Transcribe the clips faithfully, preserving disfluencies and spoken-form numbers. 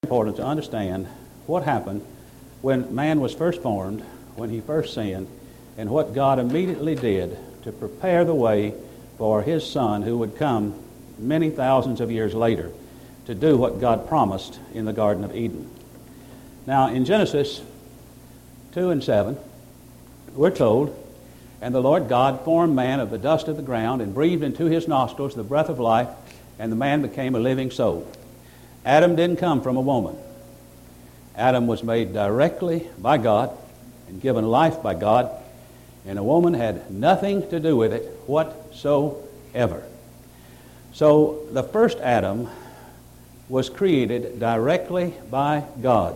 important to understand what happened when man was first formed, when he first sinned, and what God immediately did to prepare the way for his Son who would come many thousands of years later to do what God promised in the Garden of Eden. Now, in Genesis two and seven, we're told, "And the Lord God formed man of the dust of the ground and breathed into his nostrils the breath of life, and the man became a living soul." Adam didn't come from a woman. Adam was made directly by God and given life by God, and a woman had nothing to do with it whatsoever. So the first Adam was created directly by God.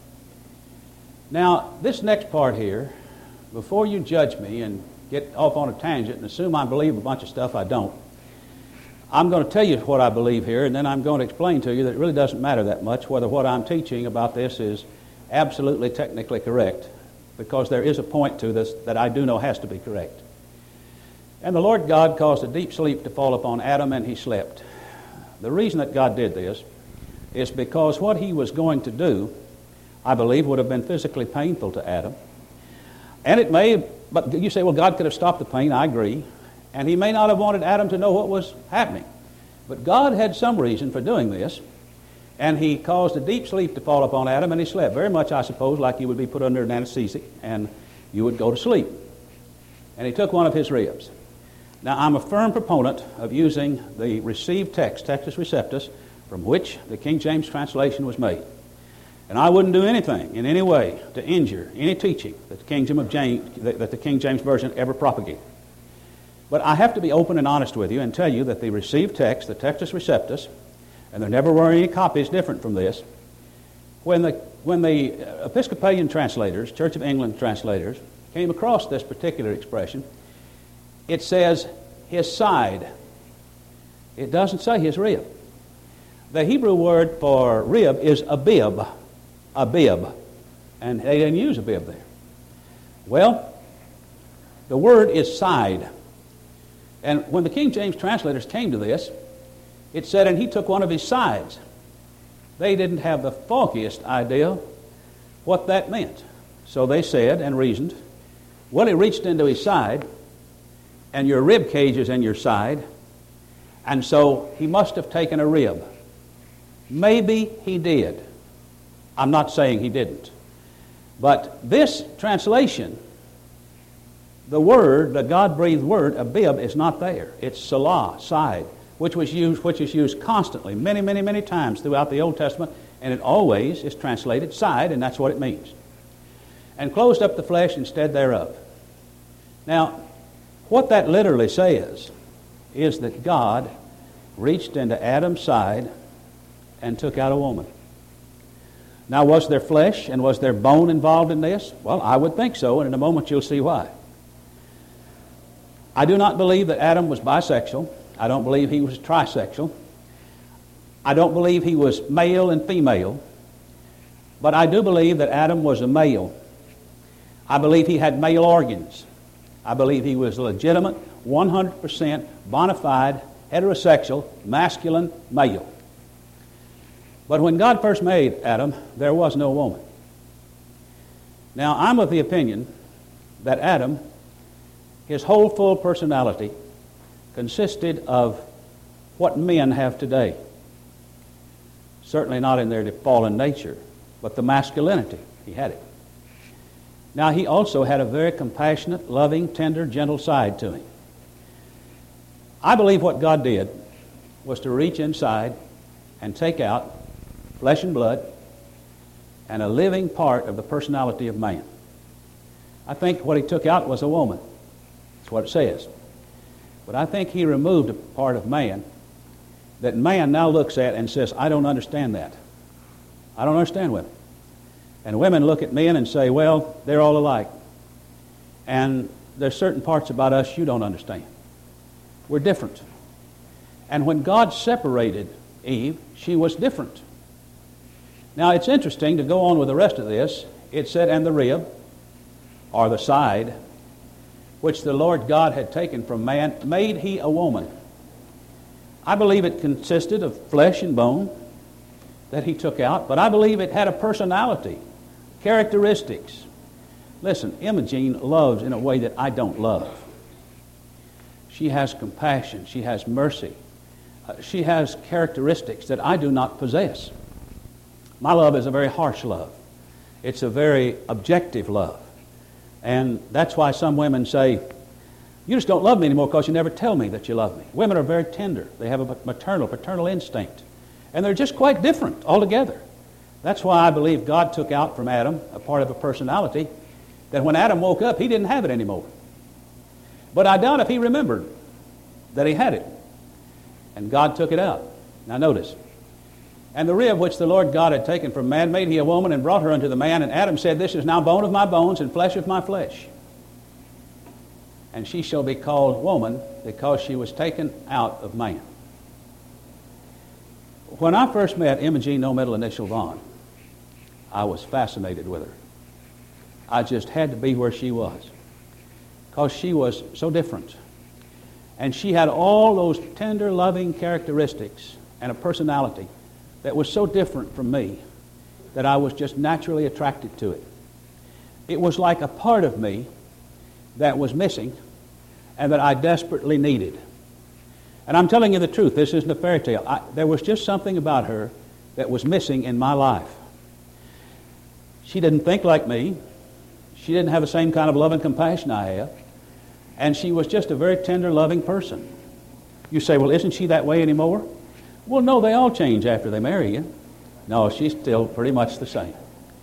Now, this next part here, before you judge me and get off on a tangent and assume I believe a bunch of stuff I don't, I'm going to tell you what I believe here, and then I'm going to explain to you that it really doesn't matter that much whether what I'm teaching about this is absolutely technically correct, because there is a point to this that I do know has to be correct. "And the Lord God caused a deep sleep to fall upon Adam, and he slept." The reason that God did this is because what he was going to do, I believe, would have been physically painful to Adam. And it may, but you say, well, God could have stopped the pain. I agree. And he may not have wanted Adam to know what was happening. But God had some reason for doing this, and he caused a deep sleep to fall upon Adam, and he slept. Very much, I suppose, like you would be put under an anesthetic, and you would go to sleep. And he took one of his ribs. Now, I'm a firm proponent of using the received text, Textus Receptus, from which the King James translation was made. And I wouldn't do anything in any way to injure any teaching that the King James, of James, that the King James Version ever propagated. But I have to be open and honest with you and tell you that the received text, the Textus Receptus, and there never were any copies different from this, when the, when the Episcopalian translators, Church of England translators, came across this particular expression, it says his side. It doesn't say his rib. The Hebrew word for rib is abib, abib, and they didn't use abib there. Well, the word is side. And when the King James translators came to this, it said, and he took one of his sides. They didn't have the foggiest idea what that meant. So they said and reasoned, well, he reached into his side, and your rib cage is in your side, and so he must have taken a rib. Maybe he did. I'm not saying he didn't. But this translation, the word, the God-breathed word, abib, is not there. It's salah, side, which was used, which is used constantly, many, many, many times throughout the Old Testament, and it always is translated side, and that's what it means. And closed up the flesh instead thereof. Now, what that literally says is that God reached into Adam's side and took out a woman. Now, was there flesh and was there bone involved in this? Well, I would think so, and in a moment you'll see why. I do not believe that Adam was bisexual. I don't believe he was trisexual. I don't believe he was male and female. But I do believe that Adam was a male. I believe he had male organs. I believe he was a legitimate, one hundred percent bona fide, heterosexual, masculine male. But when God first made Adam, there was no woman. Now, I'm of the opinion that Adam, his whole full personality, consisted of what men have today. Certainly not in their fallen nature, but the masculinity. He had it. Now, he also had a very compassionate, loving, tender, gentle side to him. I believe what God did was to reach inside and take out flesh and blood and a living part of the personality of man. I think what he took out was a woman. That's what it says. But I think he removed a part of man that man now looks at and says, I don't understand that. I don't understand women. And women look at men and say, well, they're all alike. And there's certain parts about us you don't understand. We're different. And when God separated Eve, she was different. Now, it's interesting to go on with the rest of this. It said, and the rib, or the side, which the Lord God had taken from man, made he a woman. I believe it consisted of flesh and bone, that he took out, but I believe it had a personality, characteristics. Listen, Imogene loves in a way that I don't love. She has compassion. She has mercy. Uh, she has characteristics that I do not possess. My love is a very harsh love. It's a very objective love. And that's why some women say, you just don't love me anymore because you never tell me that you love me. Women are very tender. They have a maternal, paternal instinct. And they're just quite different altogether. That's why I believe God took out from Adam a part of a personality that when Adam woke up, he didn't have it anymore. But I doubt if he remembered that he had it. And God took it out. Now notice. And the rib which the Lord God had taken from man made he a woman and brought her unto the man. And Adam said, this is now bone of my bones and flesh of my flesh. And she shall be called woman because she was taken out of man. When I first met Imogene, no middle initial Vaughn, I was fascinated with her. I just had to be where she was because she was so different. And she had all those tender, loving characteristics and a personality that was so different from me that I was just naturally attracted to it. It was like a part of me that was missing and that I desperately needed. And I'm telling you the truth, this isn't a fairy tale. I, there was just something about her that was missing in my life. She didn't think like me. She didn't have the same kind of love and compassion I have. And she was just a very tender, loving person. You say, well, isn't she that way anymore? Well, no, they all change after they marry you. No, she's still pretty much the same.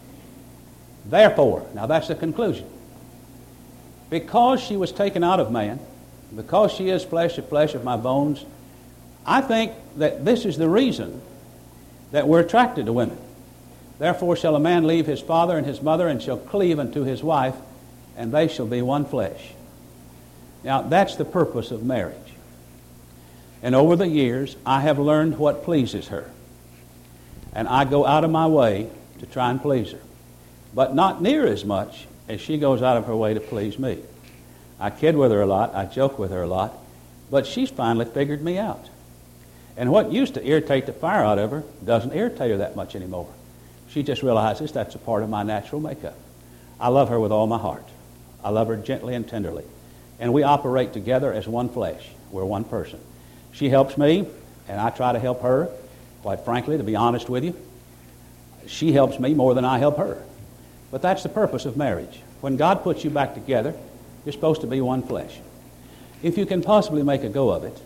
Therefore, now that's the conclusion. Because she was taken out of man, because she is flesh of flesh of my bones, I think that this is the reason that we're attracted to women. Therefore shall a man leave his father and his mother and shall cleave unto his wife, and they shall be one flesh. Now, that's the purpose of marriage. And over the years, I have learned what pleases her. And I go out of my way to try and please her. But not near as much as she goes out of her way to please me. I kid with her a lot. I joke with her a lot. But she's finally figured me out. And what used to irritate the fire out of her doesn't irritate her that much anymore. She just realizes that's a part of my natural makeup. I love her with all my heart. I love her gently and tenderly. And we operate together as one flesh. We're one person. She helps me, and I try to help her. Quite frankly, to be honest with you, she helps me more than I help her. But that's the purpose of marriage. When God puts you back together, you're supposed to be one flesh. If you can possibly make a go of it,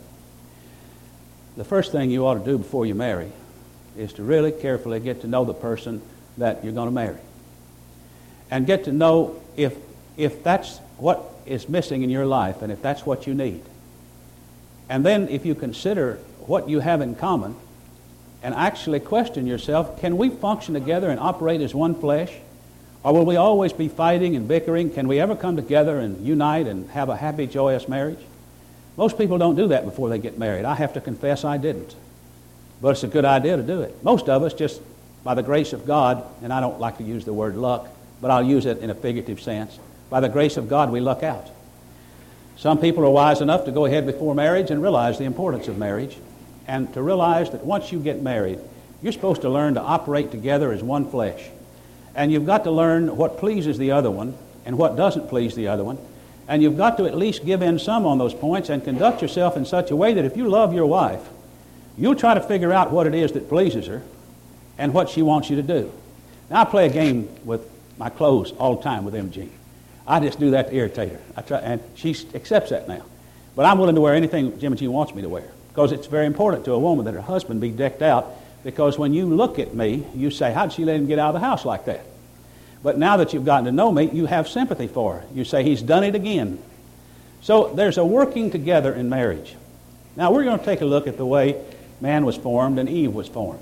the first thing you ought to do before you marry is to really carefully get to know the person that you're going to marry. And get to know if, if that's what is missing in your life and if that's what you need. And then if you consider what you have in common and actually question yourself, can we function together and operate as one flesh? Or will we always be fighting and bickering? Can we ever come together and unite and have a happy, joyous marriage? Most people don't do that before they get married. I have to confess I didn't. But it's a good idea to do it. Most of us just, by the grace of God, and I don't like to use the word luck, but I'll use it in a figurative sense. By the grace of God, we luck out. Some people are wise enough to go ahead before marriage and realize the importance of marriage and to realize that once you get married, you're supposed to learn to operate together as one flesh. And you've got to learn what pleases the other one and what doesn't please the other one. And you've got to at least give in some on those points and conduct yourself in such a way that if you love your wife, you'll try to figure out what it is that pleases her and what she wants you to do. Now, I play a game with my clothes all the time with Imogene. I just do that to irritate her. I try, and she accepts that now. But I'm willing to wear anything Imogene wants me to wear because it's very important to a woman that her husband be decked out, because when you look at me, you say, how'd she let him get out of the house like that? But now that you've gotten to know me, you have sympathy for her. You say, he's done it again. So there's a working together in marriage. Now we're going to take a look at the way man was formed and Eve was formed.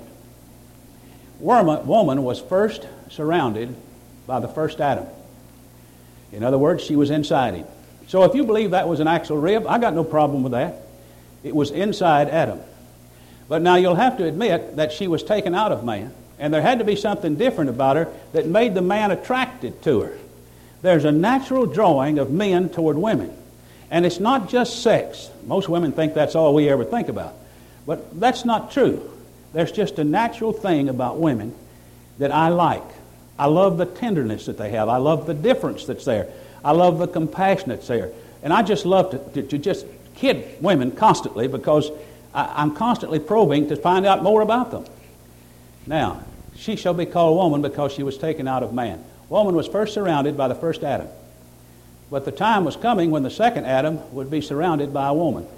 Woman was first surrounded by the first Adam. In other words, she was inside him. So if you believe that was an actual rib, I got no problem with that. It was inside Adam. But now you'll have to admit that she was taken out of man, and there had to be something different about her that made the man attracted to her. There's a natural drawing of men toward women. And it's not just sex. Most women think that's all we ever think about. But that's not true. There's just a natural thing about women that I like. I love the tenderness that they have. I love the difference that's there. I love the compassion that's there. And I just love to, to, to just kid women constantly because I, I'm constantly probing to find out more about them. Now, she shall be called woman because she was taken out of man. Woman was first surrounded by the first Adam. But the time was coming when the second Adam would be surrounded by a woman.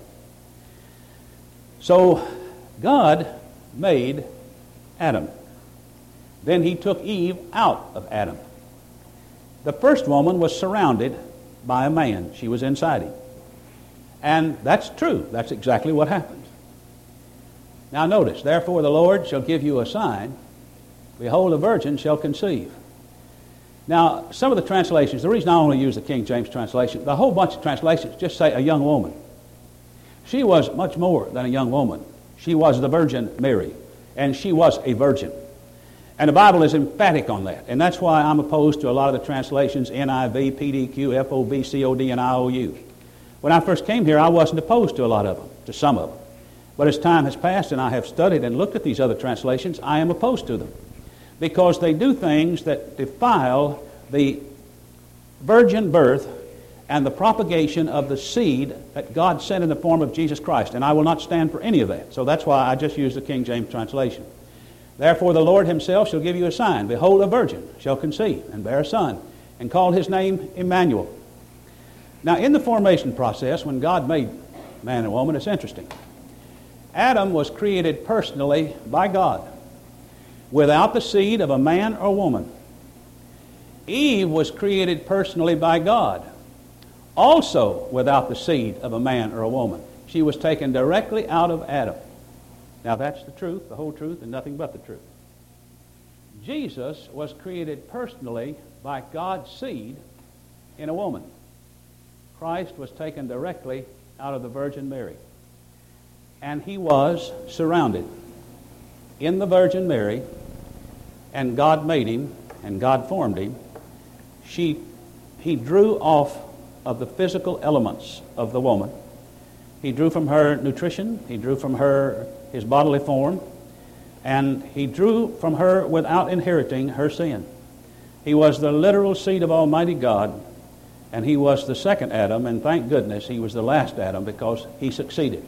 So God made Adam. Then he took Eve out of Adam. The first woman was surrounded by a man. She was inside him. And that's true. That's exactly what happened. Now notice, therefore the Lord shall give you a sign. Behold, a virgin shall conceive. Now, some of the translations, the reason I only use the King James translation, the whole bunch of translations just say a young woman. She was much more than a young woman. She was the Virgin Mary, and she was a virgin. And the Bible is emphatic on that, and that's why I'm opposed to a lot of the translations, N I V, P D Q, F O B, C O D, and I O U. When I first came here, I wasn't opposed to a lot of them, to some of them. But as time has passed and I have studied and looked at these other translations, I am opposed to them, because they do things that defile the virgin birth and the propagation of the seed that God sent in the form of Jesus Christ. And I will not stand for any of that. So that's why I just use the King James translation. Therefore the Lord himself shall give you a sign. Behold, a virgin shall conceive and bear a son, and call his name Emmanuel. Now in the formation process, when God made man and woman, it's interesting. Adam was created personally by God, without the seed of a man or woman. Eve was created personally by God, also without the seed of a man or a woman. She was taken directly out of Adam. Now that's the truth, the whole truth, and nothing but the truth. Jesus was created personally by God's seed in a woman. Christ was taken directly out of the Virgin Mary. And he was surrounded in the Virgin Mary, and God made him, and God formed him. She, he drew off of the physical elements of the woman. He drew from her nutrition, he drew from her his bodily form, and he drew from her without inheriting her sin. He was the literal seed of Almighty God, and he was the second Adam, and thank goodness he was the last Adam because he succeeded.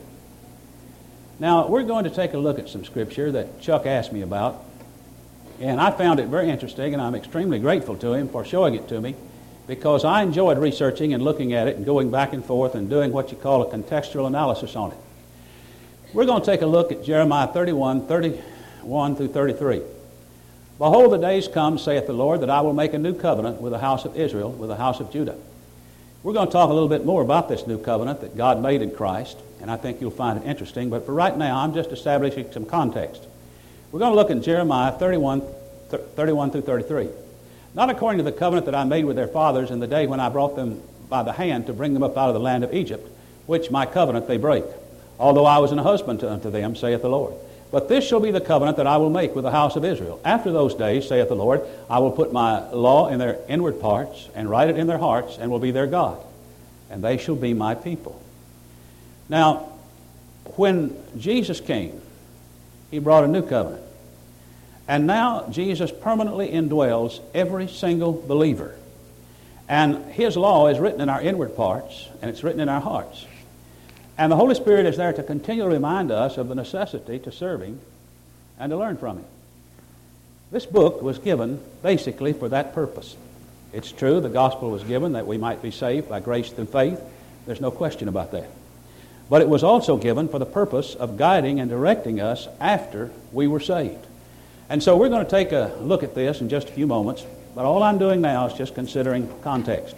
Now, we're going to take a look at some scripture that Chuck asked me about, and I found it very interesting, and I'm extremely grateful to him for showing it to me, because I enjoyed researching and looking at it and going back and forth and doing what you call a contextual analysis on it. We're going to take a look at Jeremiah thirty-one, thirty-one through thirty-three. Behold, the days come, saith the Lord, that I will make a new covenant with the house of Israel, with the house of Judah. We're going to talk a little bit more about this new covenant that God made in Christ, and I think you'll find it interesting. But for right now, I'm just establishing some context. We're going to look at Jeremiah thirty-one, thirty-one through thirty-three. Not according to the covenant that I made with their fathers in the day when I brought them by the hand to bring them up out of the land of Egypt, which my covenant they break, although I was an husband unto them, saith the Lord. But this shall be the covenant that I will make with the house of Israel. After those days, saith the Lord, I will put my law in their inward parts, and write it in their hearts, and will be their God. And they shall be my people. Now, when Jesus came, he brought a new covenant. And now Jesus permanently indwells every single believer. And his law is written in our inward parts, and it's written in our hearts. And the Holy Spirit is there to continually remind us of the necessity to serve him and to learn from him. This book was given basically for that purpose. It's true, the gospel was given that we might be saved by grace through faith. There's no question about that. But it was also given for the purpose of guiding and directing us after we were saved. And so we're going to take a look at this in just a few moments, but all I'm doing now is just considering context.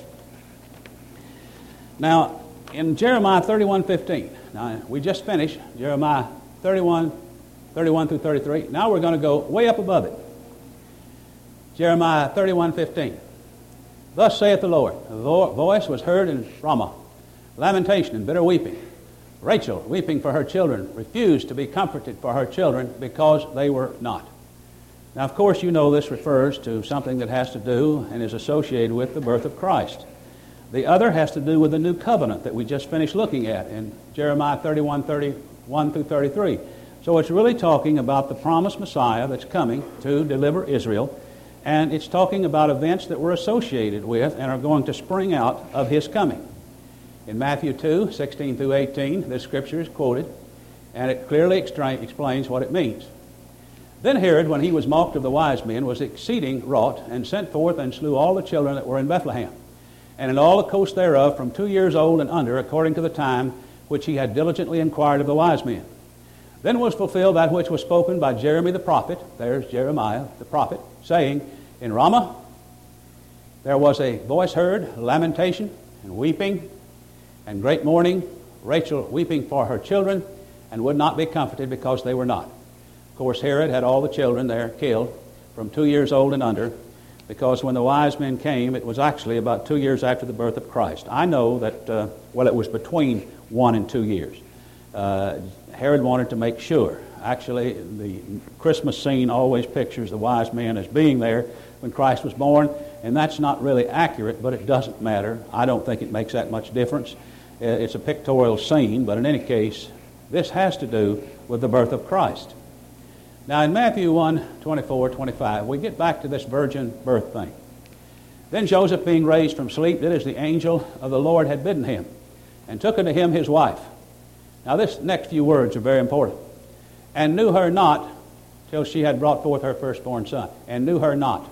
Now, in Jeremiah thirty-one fifteen, now we just finished Jeremiah thirty-one, thirty-one through thirty-three. Now we're going to go way up above it. Jeremiah thirty-one fifteen. Thus saith the Lord, the voice was heard in Ramah, lamentation and bitter weeping. Rachel, weeping for her children, refused to be comforted for her children because they were not. Now, of course, you know this refers to something that has to do and is associated with the birth of Christ. The other has to do with the new covenant that we just finished looking at in Jeremiah thirty-one, thirty-one through thirty-three. So it's really talking about the promised Messiah that's coming to deliver Israel, and it's talking about events that we're associated with and are going to spring out of his coming. In Matthew two, sixteen through eighteen, this scripture is quoted, and it clearly extra- explains what it means. Then Herod, when he was mocked of the wise men, was exceeding wroth, and sent forth and slew all the children that were in Bethlehem, and in all the coast thereof, from two years old and under, according to the time which he had diligently inquired of the wise men. Then was fulfilled that which was spoken by Jeremy the prophet, there's Jeremiah the prophet, saying, In Ramah there was a voice heard, lamentation, and weeping, and great mourning, Rachel weeping for her children, and would not be comforted because they were not. Of course, Herod had all the children there killed from two years old and under, because when the wise men came, it was actually about two years after the birth of Christ. I know that, uh, well, it was between one and two years. Uh, Herod wanted to make sure. Actually, the Christmas scene always pictures the wise men as being there when Christ was born, and that's not really accurate, but it doesn't matter. I don't think it makes that much difference. It's a pictorial scene, but in any case, this has to do with the birth of Christ. Now, in Matthew one, twenty-four, twenty-five, we get back to this virgin birth thing. Then Joseph, being raised from sleep, did as the angel of the Lord had bidden him, and took unto him his wife. Now, this next few words are very important. And knew her not till she had brought forth her firstborn son. And knew her not.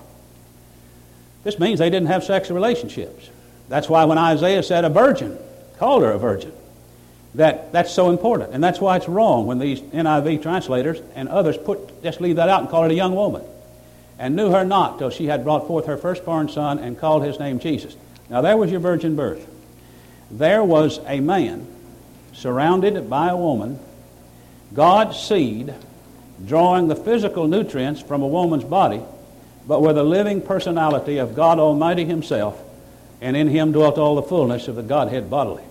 This means they didn't have sexual relationships. That's why when Isaiah said a virgin, called her a virgin, that that's so important. And that's why it's wrong when these N I V translators and others put just leave that out and call it a young woman. And knew her not till she had brought forth her firstborn son and called his name Jesus. Now there was your virgin birth. There was a man surrounded by a woman, God's seed, drawing the physical nutrients from a woman's body, but with a living personality of God Almighty himself, and in him dwelt all the fullness of the Godhead bodily.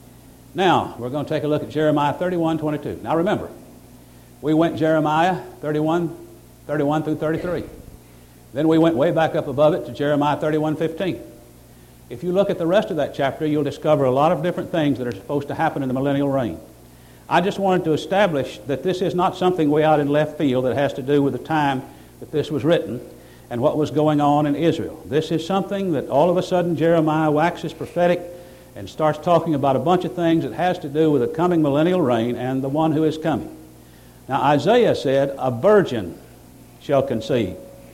Now, we're going to take a look at Jeremiah thirty-one, twenty-two. Now remember, we went Jeremiah thirty-one, thirty-one through thirty-three. Then we went way back up above it to Jeremiah thirty-one, fifteen. If you look at the rest of that chapter, you'll discover a lot of different things that are supposed to happen in the millennial reign. I just wanted to establish that this is not something way out in left field that has to do with the time that this was written and what was going on in Israel. This is something that all of a sudden Jeremiah waxes prophetic and starts talking about a bunch of things that has to do with the coming millennial reign and the one who is coming. Now Isaiah said, a virgin shall conceive.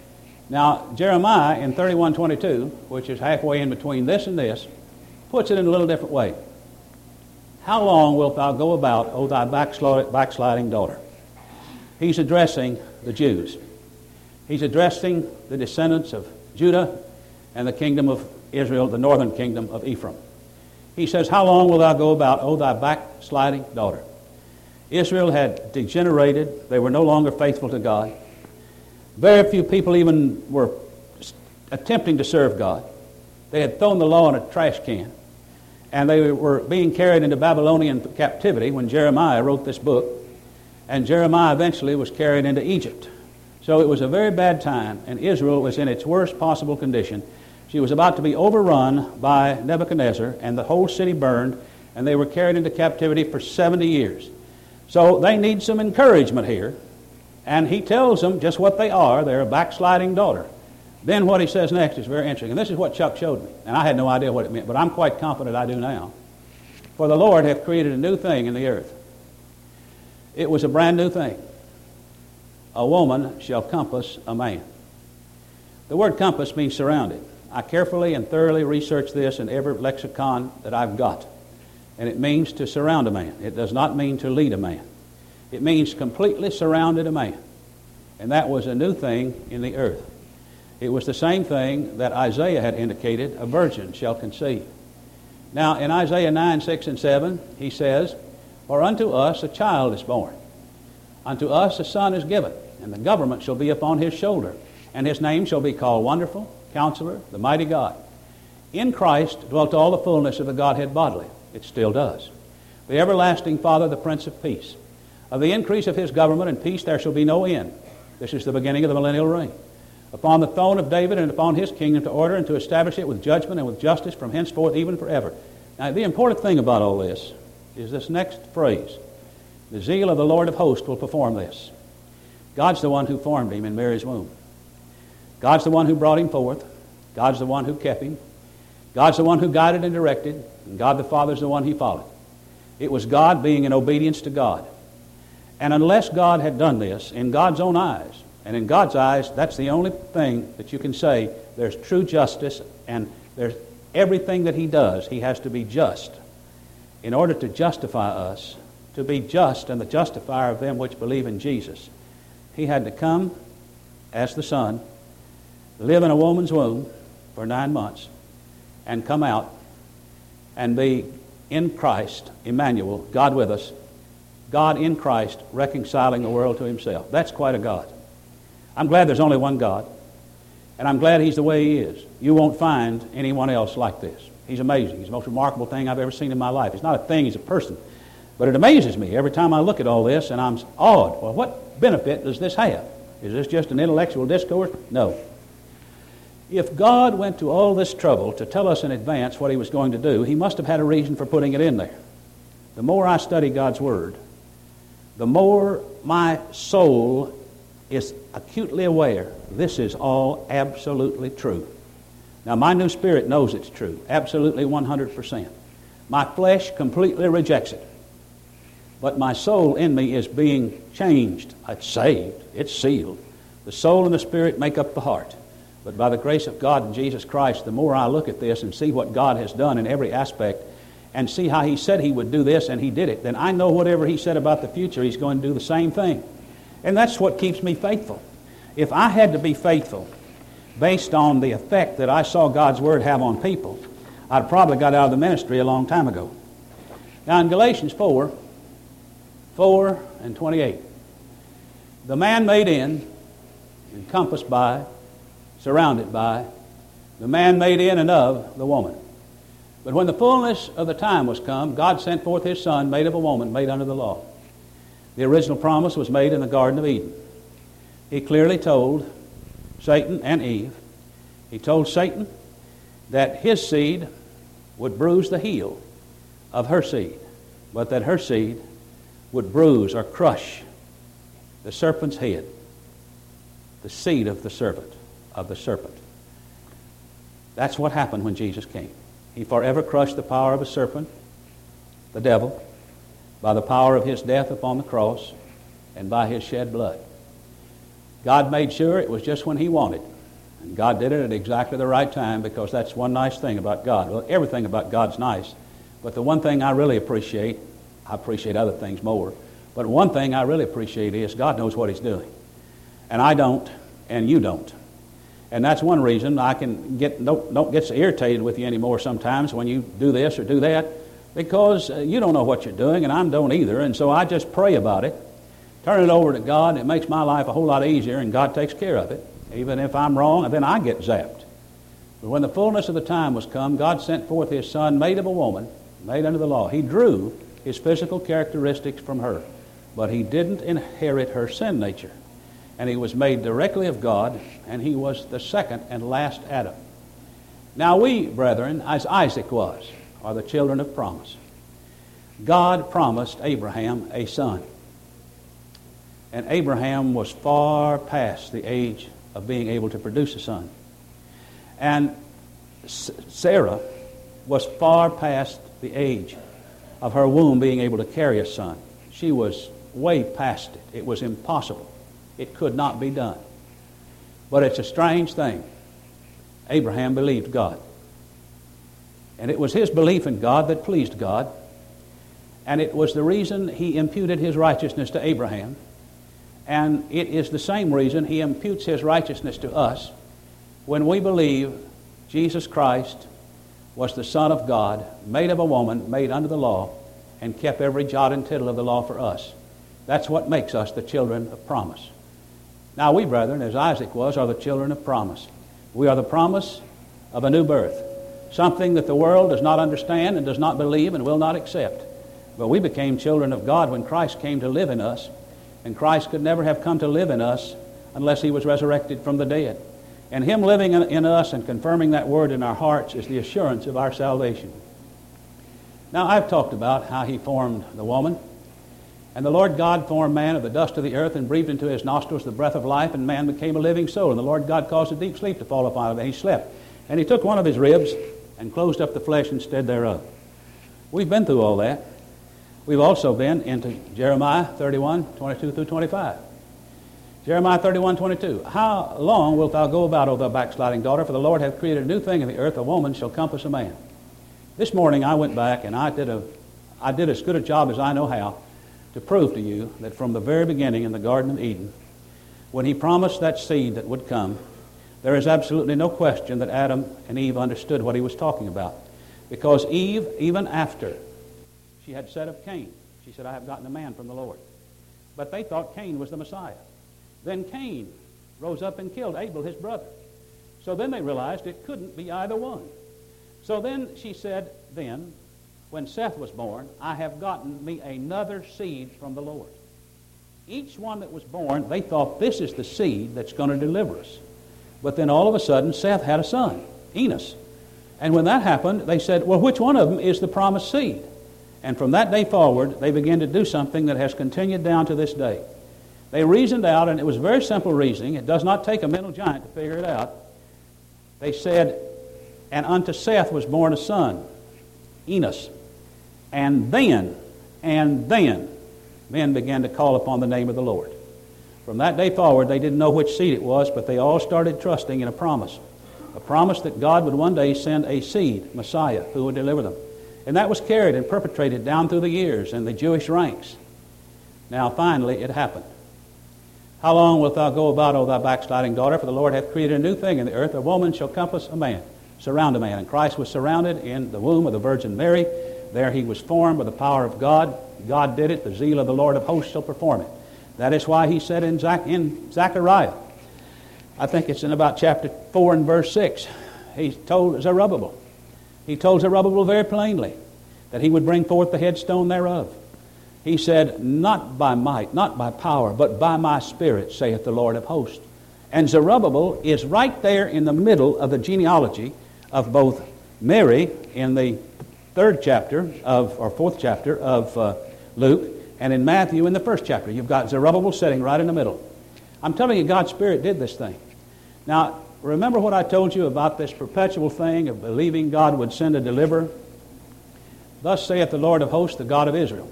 Now Jeremiah in thirty-one twenty-two, which is halfway in between this and this, puts it in a little different way. How long wilt thou go about, O thy backsliding daughter? He's addressing the Jews. He's addressing the descendants of Judah and the kingdom of Israel, the northern kingdom of Ephraim. He says, how long wilt thou go about, O thy backsliding daughter? Israel had degenerated. They were no longer faithful to God. Very few people even were attempting to serve God. They had thrown the law in a trash can. And they were being carried into Babylonian captivity when Jeremiah wrote this book. And Jeremiah eventually was carried into Egypt. So it was a very bad time, and Israel was in its worst possible condition. She was about to be overrun by Nebuchadnezzar, and the whole city burned, and they were carried into captivity for seventy years. So they need some encouragement here, and he tells them just what they are. They're a backsliding daughter. Then what he says next is very interesting, and this is what Chuck showed me, and I had no idea what it meant, but I'm quite confident I do now. For the Lord hath created a new thing in the earth. It was a brand new thing. A woman shall compass a man. The word compass means surrounded. I carefully and thoroughly researched this in every lexicon that I've got. And it means to surround a man. It does not mean to lead a man. It means completely surrounded a man. And that was a new thing in the earth. It was the same thing that Isaiah had indicated, a virgin shall conceive. Now in Isaiah nine, six, and seven, he says, for unto us a child is born. Unto us a son is given, and the government shall be upon his shoulder, and his name shall be called Wonderful, Counselor, the Mighty God. In Christ dwelt all the fullness of the Godhead bodily. It still does. The everlasting Father, the Prince of Peace. Of the increase of his government and peace there shall be no end. This is the beginning of the millennial reign. Upon the throne of David and upon his kingdom, to order and to establish it with judgment and with justice from henceforth even forever. Now the important thing about all this is this next phrase. The zeal of the Lord of hosts will perform this. God's the one who formed him in Mary's womb. God's the one who brought him forth. God's the one who kept him. God's the one who guided and directed. And God the Father's the one he followed. It was God being in obedience to God. And unless God had done this in God's own eyes, and in God's eyes, that's the only thing that you can say there's true justice, and there's everything that he does, he has to be just. In order to justify us, to be just and the justifier of them which believe in Jesus, he had to come as the Son, live in a woman's womb for nine months, and come out and be in Christ, Emmanuel, God with us, God in Christ reconciling the world to himself. That's quite a God. I'm glad there's only one God, and I'm glad he's the way he is. You won't find anyone else like this. He's amazing. He's the most remarkable thing I've ever seen in my life. He's not a thing, he's a person. But it amazes me every time I look at all this, and I'm awed. Well, what benefit does this have? Is this just an intellectual discourse? No. If God went to all this trouble to tell us in advance what he was going to do, he must have had a reason for putting it in there. The more I study God's Word, the more my soul is acutely aware this is all absolutely true. Now, my new spirit knows it's true, absolutely one hundred percent. My flesh completely rejects it. But my soul in me is being changed. It's saved. It's sealed. The soul and the spirit make up the heart. But by the grace of God and Jesus Christ, the more I look at this and see what God has done in every aspect and see how he said he would do this and he did it, then I know whatever he said about the future, he's going to do the same thing. And that's what keeps me faithful. If I had to be faithful based on the effect that I saw God's Word have on people, I'd probably got out of the ministry a long time ago. Now in Galatians four, four and twenty-eight, the man made in, encompassed by, surrounded by, the man made in and of the woman. But when the fullness of the time was come, God sent forth his Son, made of a woman, made under the law. The original promise was made in the Garden of Eden. He clearly told Satan and Eve, he told Satan that his seed would bruise the heel of her seed, but that her seed would bruise or crush the serpent's head, the seed of the serpent, of the serpent. That's what happened when Jesus came. He forever crushed the power of a serpent, the devil, by the power of his death upon the cross and by his shed blood. God made sure it was just when he wanted. And God did it at exactly the right time, because that's one nice thing about God. Well, everything about God's nice. But the one thing I really appreciate, I appreciate other things more, but one thing I really appreciate is God knows what he's doing. And I don't, and you don't. And that's one reason I can get don't, don't get so irritated with you anymore sometimes when you do this or do that, because uh, you don't know what you're doing, and I don't either. And so I just pray about it, turn it over to God, and it makes my life a whole lot easier, and God takes care of it. Even if I'm wrong, and then I get zapped. But when the fullness of the time was come, God sent forth his Son, made of a woman, made under the law. He drew his physical characteristics from her, but he didn't inherit her sin nature. And he was made directly of God, and he was the second and last Adam. Now we, brethren, as Isaac was, are the children of promise. God promised Abraham a son. And Abraham was far past the age of being able to produce a son. And Sarah was far past the age of her womb being able to carry a son. She was way past it. It was impossible. It could not be done. But it's a strange thing. Abraham believed God. And it was his belief in God that pleased God. And it was the reason he imputed his righteousness to Abraham. And it is the same reason he imputes his righteousness to us when we believe Jesus Christ was the Son of God, made of a woman, made under the law, and kept every jot and tittle of the law for us. That's what makes us the children of promise. Now we, brethren, as Isaac was, are the children of promise. We are the promise of a new birth, something that the world does not understand and does not believe and will not accept. But we became children of God when Christ came to live in us, and Christ could never have come to live in us unless he was resurrected from the dead. And him living in us and confirming that word in our hearts is the assurance of our salvation. Now, I've talked about how he formed the woman, And the Lord God formed man of the dust of the earth and breathed into his nostrils the breath of life, and man became a living soul. And the Lord God caused a deep sleep to fall upon him, and he slept. And he took one of his ribs and closed up the flesh instead thereof. We've been through all that. We've also been into Jeremiah thirty-one, twenty-two through twenty-five. Jeremiah thirty-one, twenty-two. How long wilt thou go about, O thou backsliding daughter? For the Lord hath created a new thing in the earth, a woman shall compass a man. This morning I went back and I did a, I did as good a job as I know how to prove to you that from the very beginning in the Garden of Eden, when he promised that seed that would come, there is absolutely no question that Adam and Eve understood what he was talking about. Because Eve, even after she had said of Cain, she said, I have gotten a man from the Lord. But they thought Cain was the Messiah. Then Cain rose up and killed Abel, his brother. So then they realized it couldn't be either one. So then she said, then, when Seth was born, I have gotten me another seed from the Lord. Each one that was born, they thought this is the seed that's going to deliver us. But then all of a sudden, Seth had a son, Enos. And when that happened, they said, well, which one of them is the promised seed? And from that day forward, they began to do something that has continued down to this day. They reasoned out, and it was very simple reasoning. It does not take a mental giant to figure it out. They said, and unto Seth was born a son, Enos. And then, and then, men began to call upon the name of the Lord. From that day forward, they didn't know which seed it was, but they all started trusting in a promise. A promise that God would one day send a seed, Messiah, who would deliver them. And that was carried and perpetrated down through the years in the Jewish ranks. Now, finally, it happened. How long wilt thou go about, O thou backsliding daughter? For the Lord hath created a new thing in the earth. A woman shall compass a man, surround a man. And Christ was surrounded in the womb of the Virgin Mary. There he was formed by the power of God. God did it. The zeal of the Lord of hosts shall perform it. That is why he said in, Zach- in Zechariah, I think it's in about chapter four and verse six, he told Zerubbabel, he told Zerubbabel very plainly that he would bring forth the headstone thereof. He said, not by might, not by power, but by my Spirit, saith the Lord of hosts. And Zerubbabel is right there in the middle of the genealogy of both Mary in the third chapter of, or fourth chapter of uh, Luke, and in Matthew in the first chapter. You've got Zerubbabel sitting right in the middle. I'm telling you, God's Spirit did this thing. Now, remember what I told you about this perpetual thing of believing God would send a deliverer? Thus saith the Lord of hosts, the God of Israel,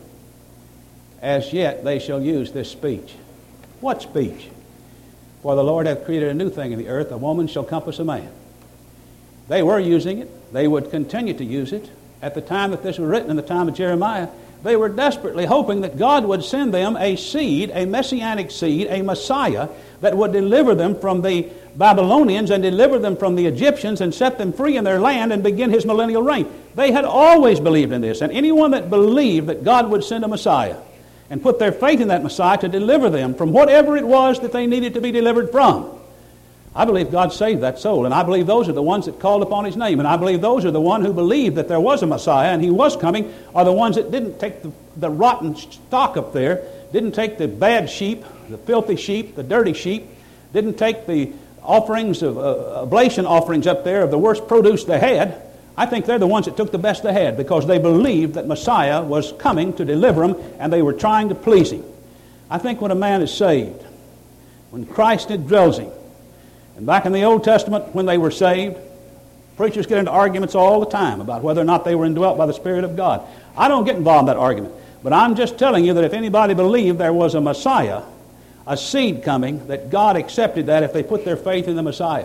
as yet they shall use this speech. What speech? For the Lord hath created a new thing in the earth, a woman shall compass a man. They were using it. They would continue to use it. At the time that this was written, in the time of Jeremiah, they were desperately hoping that God would send them a seed, a messianic seed, a Messiah, that would deliver them from the Babylonians and deliver them from the Egyptians and set them free in their land and begin his millennial reign. They had always believed in this, and anyone that believed that God would send a Messiah and put their faith in that Messiah to deliver them from whatever it was that they needed to be delivered from, I believe God saved that soul, and I believe those are the ones that called upon his name, and I believe those are the ones who believed that there was a Messiah and he was coming, are the ones that didn't take the, the rotten stock up there, didn't take the bad sheep, the filthy sheep, the dirty sheep, didn't take the offerings of uh, oblation offerings up there of the worst produce they had. I think they're the ones that took the best they had because they believed that Messiah was coming to deliver them and they were trying to please him. I think when a man is saved, when Christ indwells him, and back in the Old Testament, when they were saved, preachers get into arguments all the time about whether or not they were indwelt by the Spirit of God. I don't get involved in that argument. But I'm just telling you that if anybody believed there was a Messiah, a seed coming, that God accepted that if they put their faith in the Messiah.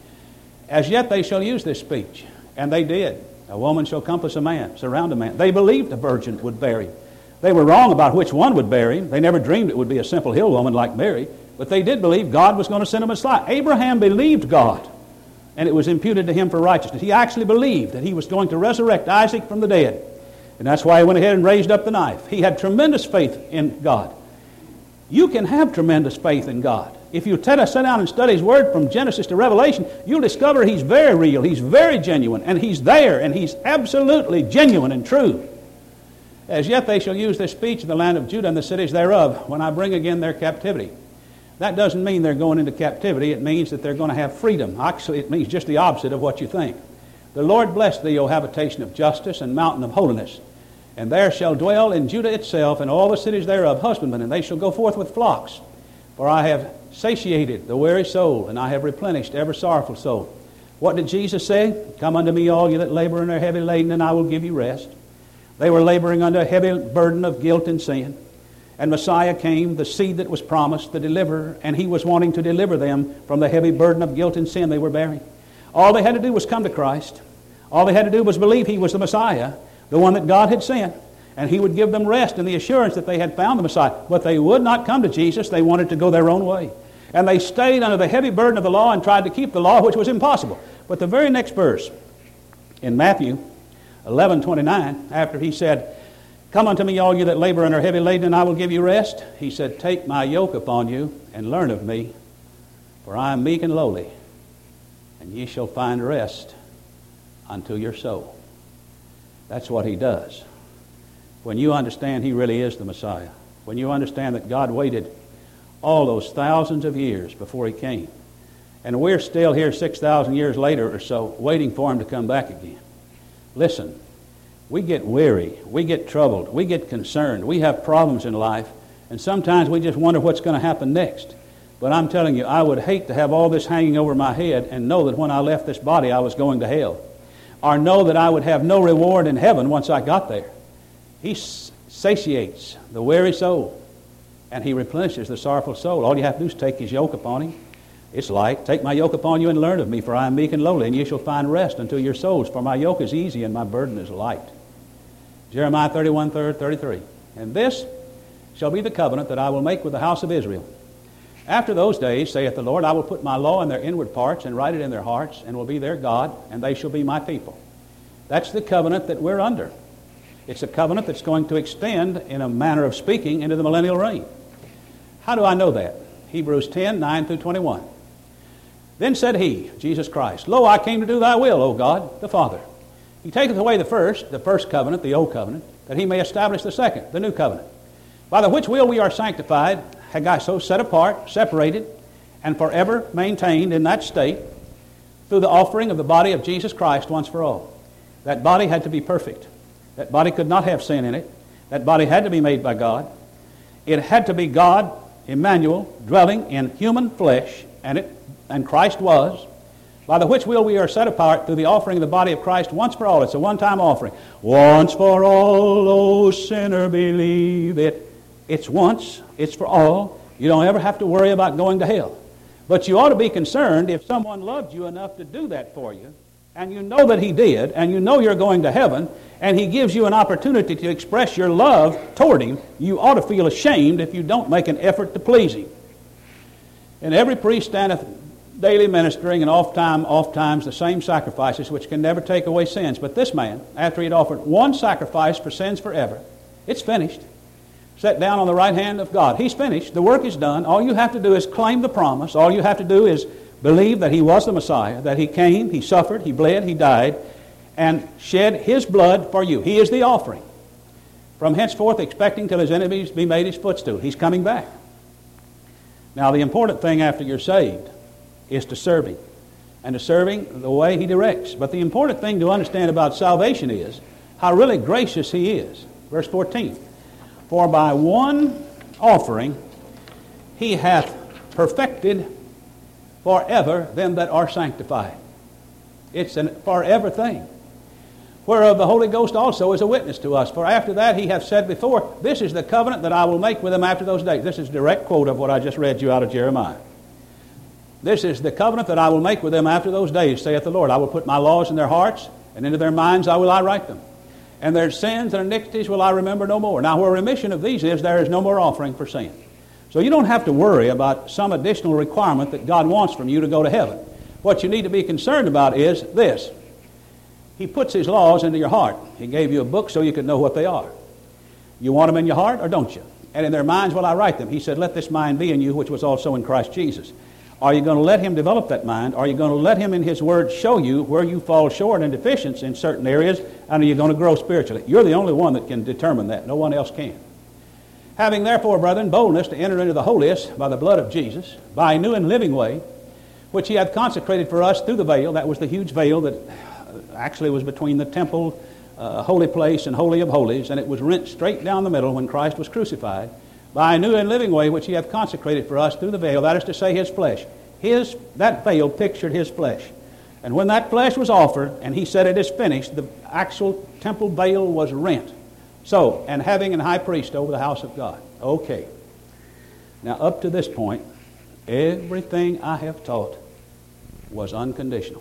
As yet they shall use this speech. And they did. A woman shall compass a man, surround a man. They believed a virgin would bear him. They were wrong about which one would bear him. They never dreamed it would be a simple hill woman like Mary. But they did believe God was going to send a Messiah. Abraham believed God, and it was imputed to him for righteousness. He actually believed that he was going to resurrect Isaac from the dead. And that's why he went ahead and raised up the knife. He had tremendous faith in God. You can have tremendous faith in God. If you sit down and study his word from Genesis to Revelation, you'll discover he's very real, he's very genuine, and he's there, and he's absolutely genuine and true. As yet they shall use this speech in the land of Judah and the cities thereof, when I bring again their captivity. That doesn't mean they're going into captivity. It means that they're going to have freedom. Actually, it means just the opposite of what you think. The Lord bless thee, O habitation of justice and mountain of holiness. And there shall dwell in Judah itself and all the cities thereof husbandmen, and they shall go forth with flocks. For I have satiated the weary soul, and I have replenished every sorrowful soul. What did Jesus say? Come unto me, all you that labor and are heavy laden, and I will give you rest. They were laboring under a heavy burden of guilt and sin. And Messiah came, the seed that was promised, the deliverer, and he was wanting to deliver them from the heavy burden of guilt and sin they were bearing. All they had to do was come to Christ. All they had to do was believe he was the Messiah, the one that God had sent, and he would give them rest and the assurance that they had found the Messiah. But they would not come to Jesus. They wanted to go their own way. And they stayed under the heavy burden of the law and tried to keep the law, which was impossible. But the very next verse, in Matthew eleven twenty-nine, after he said, Come unto me, all you that labor and are heavy laden, and I will give you rest. He said, Take my yoke upon you and learn of me, for I am meek and lowly, and ye shall find rest unto your soul. That's what he does. When you understand he really is the Messiah, when you understand that God waited all those thousands of years before he came, and we're still here six thousand years later or so, waiting for him to come back again. Listen, we get weary, we get troubled, we get concerned, we have problems in life, and sometimes we just wonder what's going to happen next. But I'm telling you, I would hate to have all this hanging over my head and know that when I left this body I was going to hell, or know that I would have no reward in heaven once I got there. He satiates the weary soul, and he replenishes the sorrowful soul. All you have to do is take his yoke upon him. It's light. Take my yoke upon you and learn of me, for I am meek and lowly, and ye shall find rest unto your souls. For my yoke is easy and my burden is light. Jeremiah thirty-one, thirty-three. And this shall be the covenant that I will make with the house of Israel. After those days, saith the Lord, I will put my law in their inward parts and write it in their hearts, and will be their God, and they shall be my people. That's the covenant that we're under. It's a covenant that's going to extend, in a manner of speaking, into the millennial reign. How do I know that? Hebrews ten, nine through twenty-one. Then said he, Jesus Christ, Lo, I came to do thy will, O God, the Father. He taketh away the first, the first covenant, the old covenant, that he may establish the second, the new covenant. By the which will we are sanctified, Haggai, set apart, separated, and forever maintained in that state through the offering of the body of Jesus Christ once for all. That body had to be perfect. That body could not have sin in it. That body had to be made by God. It had to be God, Emmanuel, dwelling in human flesh, and it and Christ was, by the which will we are set apart through the offering of the body of Christ once for all. It's a one-time offering. Once for all, O sinner, believe it. It's once, it's for all. You don't ever have to worry about going to hell. But you ought to be concerned if someone loved you enough to do that for you, and you know that he did, and you know you're going to heaven, and he gives you an opportunity to express your love toward him, you ought to feel ashamed if you don't make an effort to please him. And every priest standeth daily ministering, and oft time, oft times the same sacrifices, which can never take away sins. But this man, after he had offered one sacrifice for sins forever, it's finished, sat down on the right hand of God. He's finished. The work is done. All you have to do is claim the promise. All you have to do is believe that he was the Messiah, that he came, he suffered, he bled, he died, and shed his blood for you. He is the offering. From henceforth expecting till his enemies be made his footstool. He's coming back. Now the important thing after you're saved is to serve him, and to serve him the way he directs. But the important thing to understand about salvation is how really gracious he is. Verse fourteen. For by one offering he hath perfected forever them that are sanctified. It's a forever thing. Whereof the Holy Ghost also is a witness to us. For after that he hath said before, This is the covenant that I will make with them after those days. This is a direct quote of what I just read you out of Jeremiah. This is the covenant that I will make with them after those days, saith the Lord. I will put my laws in their hearts, and into their minds I will I write them. And their sins and iniquities will I remember no more. Now where remission of these is, there is no more offering for sin. So you don't have to worry about some additional requirement that God wants from you to go to heaven. What you need to be concerned about is this. He puts his laws into your heart. He gave you a book so you could know what they are. You want them in your heart or don't you? And in their minds will I write them. He said, Let this mind be in you, which was also in Christ Jesus. Are you going to let him develop that mind? Are you going to let him in his word show you where you fall short and deficient in certain areas? And are you going to grow spiritually? You're the only one that can determine that. No one else can. Having therefore, brethren, boldness to enter into the holiest by the blood of Jesus, by a new and living way, which he hath consecrated for us through the veil. That was the huge veil that actually was between the temple uh, holy place and holy of holies, and it was rent straight down the middle when Christ was crucified, by a new and living way which he hath consecrated for us through the veil, that is to say, his flesh. His, that veil pictured his flesh. And when that flesh was offered, and he said it is finished, the actual temple veil was rent. So, and having an high priest over the house of God. Okay. Now, up to this point, everything I have taught was unconditional.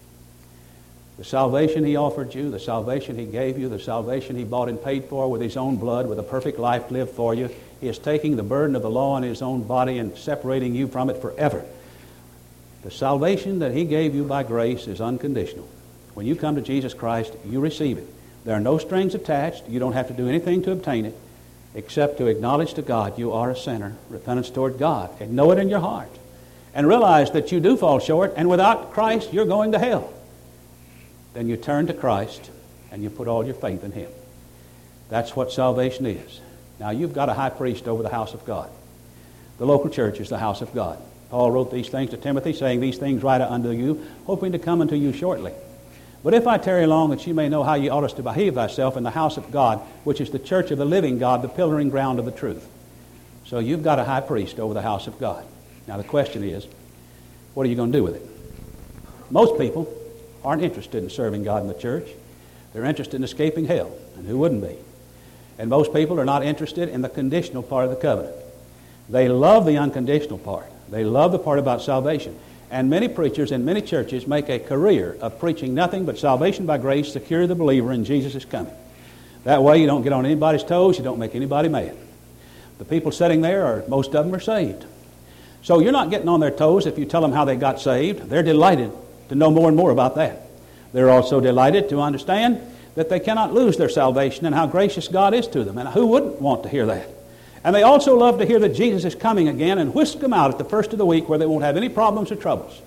The salvation he offered you, the salvation he gave you, the salvation he bought and paid for with his own blood, with a perfect life lived for you, he is taking the burden of the law on his own body and separating you from it forever. The salvation that he gave you by grace is unconditional. When you come to Jesus Christ, you receive it. There are no strings attached. You don't have to do anything to obtain it except to acknowledge to God you are a sinner, repentance toward God, and know it in your heart, and realize that you do fall short, and without Christ you're going to hell. Then you turn to Christ and you put all your faith in him. That's what salvation is. Now, you've got a high priest over the house of God. The local church is the house of God. Paul wrote these things to Timothy, saying, "These things write I unto you, hoping to come unto you shortly. But if I tarry long, that ye may know how ye ought to behave thyself in the house of God, which is the church of the living God, the pillar and ground of the truth." So you've got a high priest over the house of God. Now the question is, what are you going to do with it? Most people aren't interested in serving God in the church. They're interested in escaping hell, and who wouldn't be? And most people are not interested in the conditional part of the covenant. They love the unconditional part. They love the part about salvation. And many preachers in many churches make a career of preaching nothing but salvation by grace, secure the believer, and Jesus is coming. That way you don't get on anybody's toes, you don't make anybody mad. The people sitting there, are most of them are saved. So you're not getting on their toes if you tell them how they got saved. They're delighted to know more and more about that. They're also delighted to understand that they cannot lose their salvation and how gracious God is to them. And who wouldn't want to hear that? And they also love to hear that Jesus is coming again and whisk them out at the first of the week where they won't have any problems or troubles.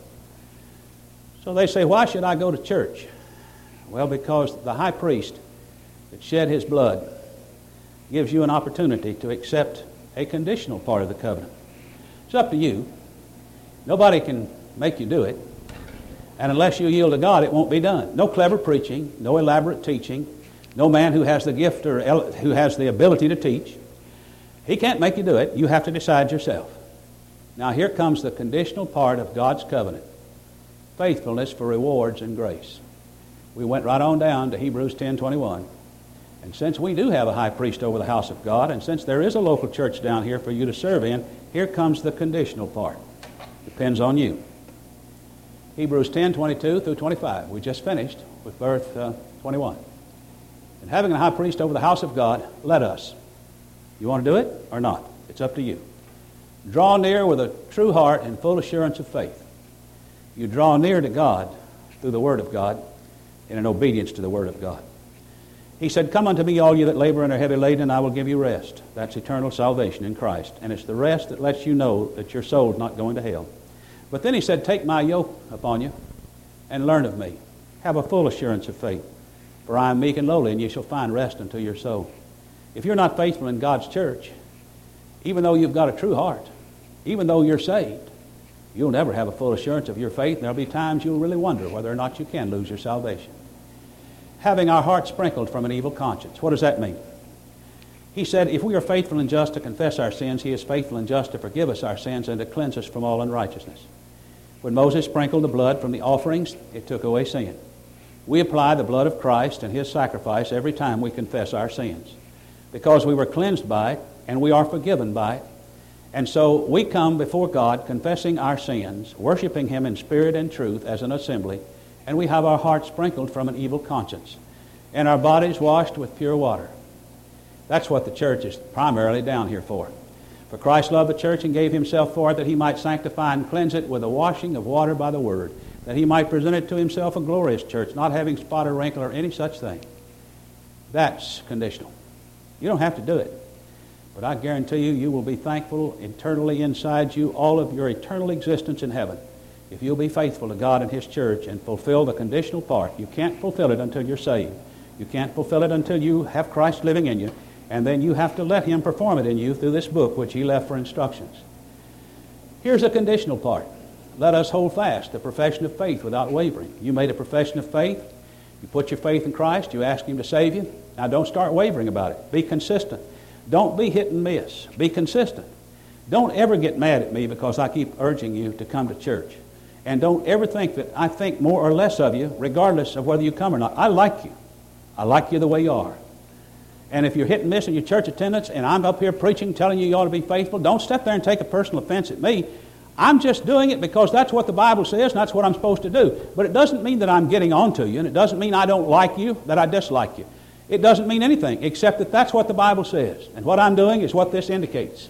So they say, why should I go to church? Well, because the high priest that shed his blood gives you an opportunity to accept a conditional part of the covenant. It's up to you. Nobody can make you do it. And unless you yield to God, it won't be done. No clever preaching, no elaborate teaching, no man who has the gift or el- who has the ability to teach. He can't make you do it. You have to decide yourself. Now here comes the conditional part of God's covenant. Faithfulness for rewards and grace. We went right on down to Hebrews ten twenty-one. And since we do have a high priest over the house of God, and since there is a local church down here for you to serve in, here comes the conditional part. Depends on you. Hebrews ten twenty-two through twenty-five. We just finished with verse uh, twenty-one. And having a high priest over the house of God, let us. You want to do it or not? It's up to you. Draw near with a true heart and full assurance of faith. You draw near to God through the Word of God and in obedience to the Word of God. He said, "Come unto me, all you that labor and are heavy laden, and I will give you rest." That's eternal salvation in Christ. And it's the rest that lets you know that your soul's not going to hell. But then he said, "Take my yoke upon you and learn of me. Have a full assurance of faith. For I am meek and lowly, and ye shall find rest unto your soul." If you're not faithful in God's church, even though you've got a true heart, even though you're saved, you'll never have a full assurance of your faith, and there'll be times you'll really wonder whether or not you can lose your salvation. Having our hearts sprinkled from an evil conscience. What does that mean? He said, if we are faithful and just to confess our sins, he is faithful and just to forgive us our sins and to cleanse us from all unrighteousness. When Moses sprinkled the blood from the offerings, it took away sin. We apply the blood of Christ and his sacrifice every time we confess our sins, because we were cleansed by it and we are forgiven by it. And so we come before God confessing our sins, worshiping him in spirit and truth as an assembly, and we have our hearts sprinkled from an evil conscience and our bodies washed with pure water. That's what the church is primarily down here for. For Christ loved the church and gave himself for it, that he might sanctify and cleanse it with a washing of water by the word, that he might present it to himself a glorious church, not having spot or wrinkle or any such thing. That's conditional. You don't have to do it. But I guarantee you, you will be thankful internally inside you all of your eternal existence in heaven if you'll be faithful to God and his church and fulfill the conditional part. You can't fulfill it until you're saved. You can't fulfill it until you have Christ living in you. And then you have to let him perform it in you through this book which he left for instructions. Here's a conditional part. Let us hold fast the profession of faith without wavering. You made a profession of faith. You put your faith in Christ. You ask Him to save you. Now, don't start wavering about it. Be consistent. Don't be hit and miss. Be consistent. Don't ever get mad at me because I keep urging you to come to church. And don't ever think that I think more or less of you, regardless of whether you come or not. I like you. I like you the way you are. And if you're hit and miss in your church attendance and I'm up here preaching, telling you you ought to be faithful, don't step there and take a personal offense at me. I'm just doing it because that's what the Bible says and that's what I'm supposed to do. But it doesn't mean that I'm getting on to you, and it doesn't mean I don't like you, that I dislike you. It doesn't mean anything except that that's what the Bible says. And what I'm doing is what this indicates.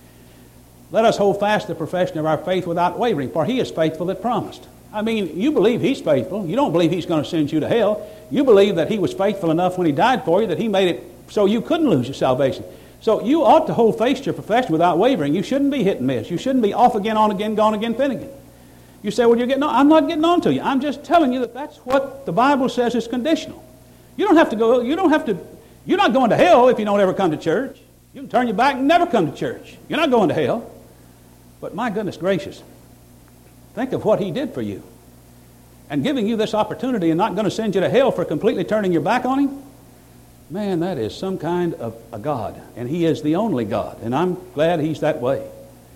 Let us hold fast the profession of our faith without wavering, for He is faithful that promised. I mean, you believe He's faithful. You don't believe He's going to send you to hell. You believe that He was faithful enough when He died for you that He made it so you couldn't lose your salvation. So you ought to hold fast to your profession without wavering. You shouldn't be hit and miss. You shouldn't be off again, on again, gone again, Finnegan. You say, well, you're getting on. I'm not getting on to you. I'm just telling you that that's what the Bible says is conditional. You don't have to go, you don't have to, you're not going to hell if you don't ever come to church. You can turn your back and never come to church. You're not going to hell. But my goodness gracious, think of what He did for you. And giving you this opportunity and not going to send you to hell for completely turning your back on Him, man, that is some kind of a God. And He is the only God. And I'm glad He's that way.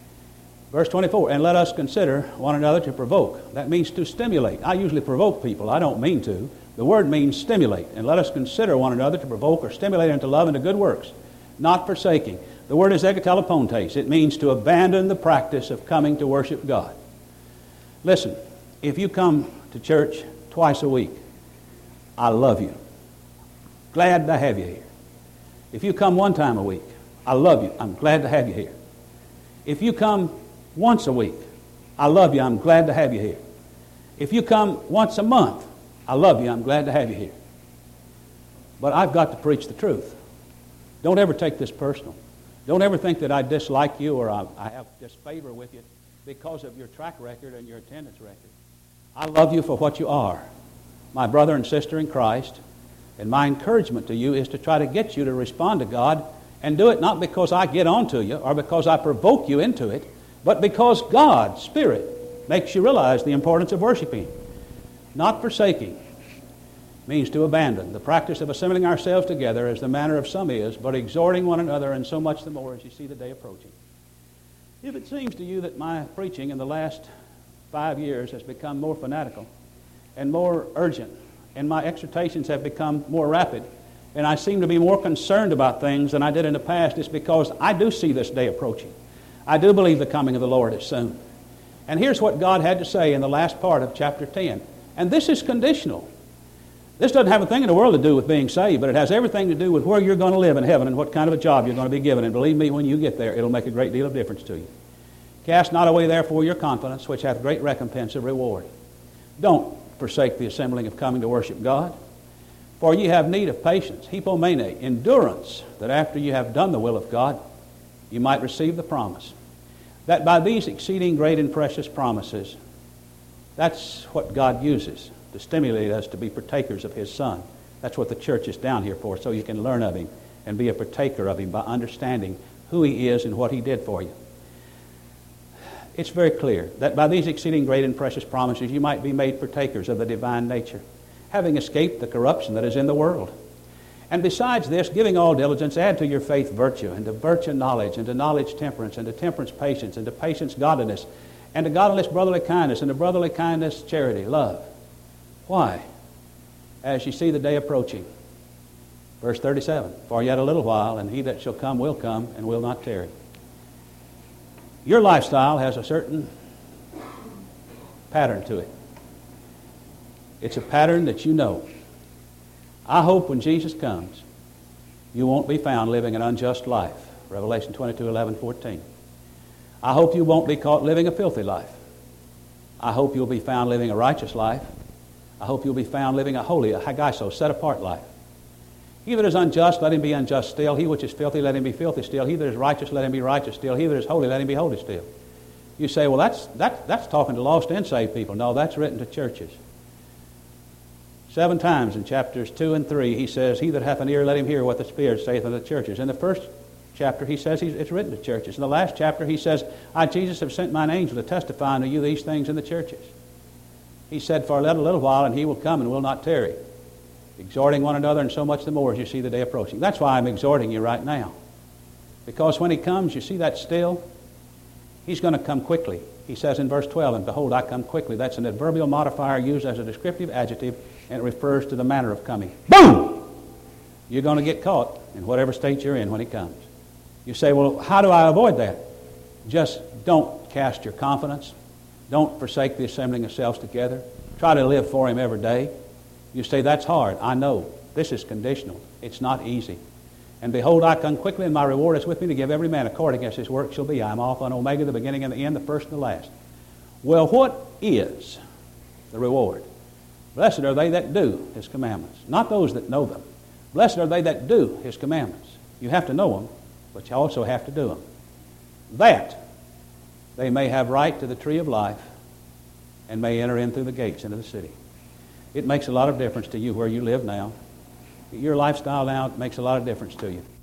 Verse twenty-four, and let us consider one another to provoke. That means to stimulate. I usually provoke people. I don't mean to. The word means stimulate. And let us consider one another to provoke or stimulate unto love and to good works, not forsaking. The word is egatelepontes. It means to abandon the practice of coming to worship God. Listen, if you come to church twice a week, I love you. Glad to have you here. If you come one time a week, I love you. I'm glad to have you here. If you come once a week, I love you. I'm glad to have you here. If you come once a month, I love you. I'm glad to have you here. But I've got to preach the truth. Don't ever take this personal. Don't ever think that I dislike you or I, I have disfavor with you because of your track record and your attendance record. I love you for what you are, my brother and sister in Christ. And my encouragement to you is to try to get you to respond to God and do it not because I get on to you or because I provoke you into it, but because God, Spirit, makes you realize the importance of worshiping. Not forsaking means to abandon. The practice of assembling ourselves together as the manner of some is, but exhorting one another, and so much the more as you see the day approaching. If it seems to you that my preaching in the last five years has become more fanatical and more urgent, and my exhortations have become more rapid, and I seem to be more concerned about things than I did in the past, it's because I do see this day approaching. I do believe the coming of the Lord is soon. And here's what God had to say in the last part of chapter ten. And this is conditional. This doesn't have a thing in the world to do with being saved, but it has everything to do with where you're going to live in heaven and what kind of a job you're going to be given. And believe me, when you get there, it'll make a great deal of difference to you. Cast not away therefore your confidence, which hath great recompense of reward. Don't forsake the assembling of coming to worship God. For ye have need of patience, hypomene, endurance, that after you have done the will of God, you might receive the promise. That by these exceeding great and precious promises, that's what God uses to stimulate us to be partakers of His Son. That's what the church is down here for, so you can learn of Him and be a partaker of Him by understanding who He is and what He did for you. It's very clear that by these exceeding great and precious promises you might be made partakers of the divine nature, having escaped the corruption that is in the world. And besides this, giving all diligence, add to your faith virtue, and to virtue knowledge, and to knowledge temperance, and to temperance patience, and to patience godliness, and to godliness brotherly kindness, and to brotherly kindness charity, love. Why? As you see the day approaching. Verse thirty-seven, for yet a little while, and he that shall come will come, and will not tarry. Your lifestyle has a certain pattern to it. It's a pattern that you know. I hope when Jesus comes, you won't be found living an unjust life. Revelation twenty-two, eleven, fourteen. I hope you won't be caught living a filthy life. I hope you'll be found living a righteous life. I hope you'll be found living a holy, a hagiso, set-apart life. He that is unjust, let him be unjust still. He which is filthy, let him be filthy still. He that is righteous, let him be righteous still. He that is holy, let him be holy still. You say, well, that's, that, that's talking to lost and saved people. No, that's written to churches. Seven times in chapters two and three, he says, he that hath an ear, let him hear what the Spirit saith unto the churches. In the first chapter, he says he's, it's written to churches. In the last chapter, he says, I, Jesus, have sent mine angel to testify unto you these things in the churches. He said, for a little, little while, and he will come and will not tarry. exhorting one another, and so much the more as you see the day approaching. That's why I'm exhorting you right now. Because when he comes, you see that still? He's going to come quickly. He says in verse twelve, and behold, I come quickly. That's an adverbial modifier used as a descriptive adjective, and it refers to the manner of coming. Boom! You're going to get caught in whatever state you're in when he comes. You say, well, how do I avoid that? Just don't cast your confidence. Don't forsake the assembling of selves together. Try to live for him every day. You say, that's hard. I know. This is conditional. It's not easy. And behold, I come quickly, and my reward is with me to give every man according as his work shall be. I am Alpha and Omega, the beginning and the end, the first and the last. Well, what is the reward? Blessed are they that do his commandments, not those that know them. Blessed are they that do his commandments. You have to know them, but you also have to do them. That they may have right to the tree of life and may enter in through the gates into the city. It makes a lot of difference to you where you live now. Your lifestyle now makes a lot of difference to you.